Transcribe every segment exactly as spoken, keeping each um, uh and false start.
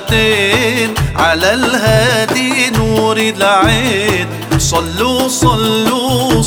صلاتين على الهادي نور العين. صلوا صلوا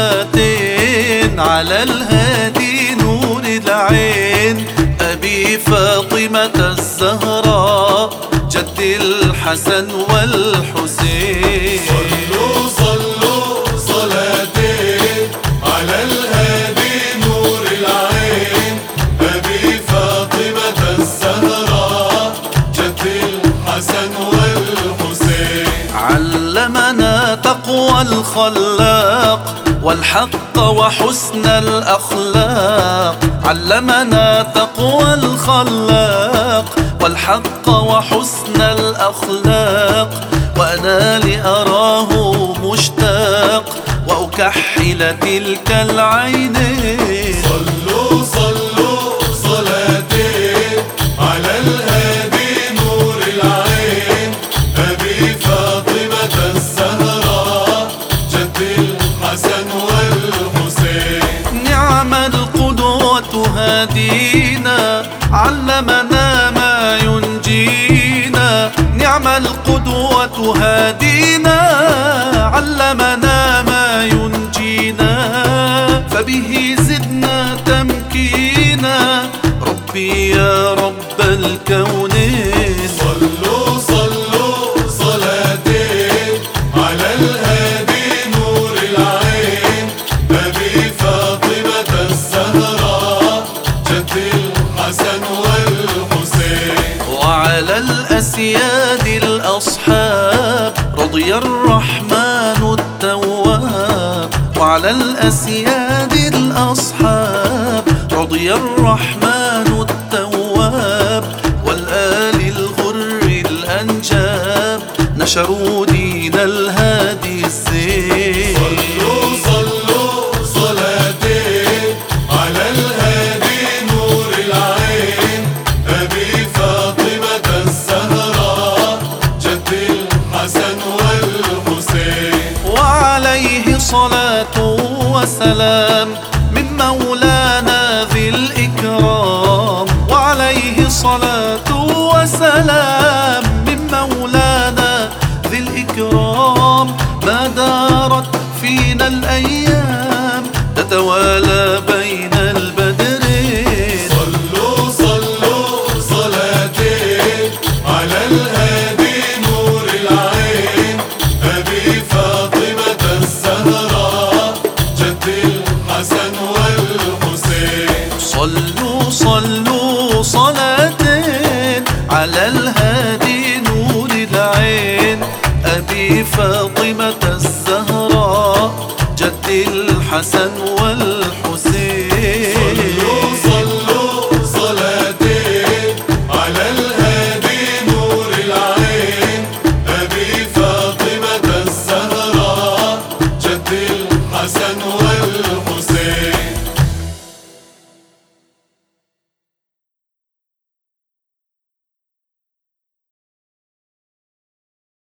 صلاتين على الهادي نور العين. أبي فاطمة الزهراء جد الحسن والحسين. صلوا صلوا صلاتين على الهادي نور العين. أبي فاطمة الزهراء جد الحسن والحسين. علمنا تقوى الخلاق والحق وحسن الأخلاق. علمنا تقوى الخلاق والحق وحسن الأخلاق. وأنا لأراه مشتاق وأكحل تلك العينين. صلوا صلوا صلاتين على الهادي نور العين. أبي فاطمة الزهراء جد الحسن والحسين. نعم القدوة هادينا علمنا ما ينجينا. نعم القدوة هادينا علمنا ما ينجينا. فبه زدنا تمكينا ربي يا رب الكونين. صلوا صلوا صلاتين على الهادي نور العين. أبي فاطمة الزهراء جد الحسن والحسين. وعلى الأسياد الأصحاب رضي الرحمن التواب. وعلى الأسياد الأصحاب رضي الرحمن التواب. والآل الغر الأنجاب نشروا دين الهادي الزين. صلوا صلوا صلاتين على الهادي نور العين. أبي فاطمة الزهراء جد الحسن والحسين. وعليه صلاة وسلام من مولانا ذي الإكرام. وعليه صلاة وسلام من مولانا ذي الإكرام. ما دارت فينا الأيام تتوالى بين البدرين. صلوا صلوا صلاتين على الهادي نور العين. أبي فاطمة الزهراء جد الحسن والحسين. صلوا صلوا صلاتين على الهادي نور العين. أبي فاطمة الزهراء جد الحسن والحسين.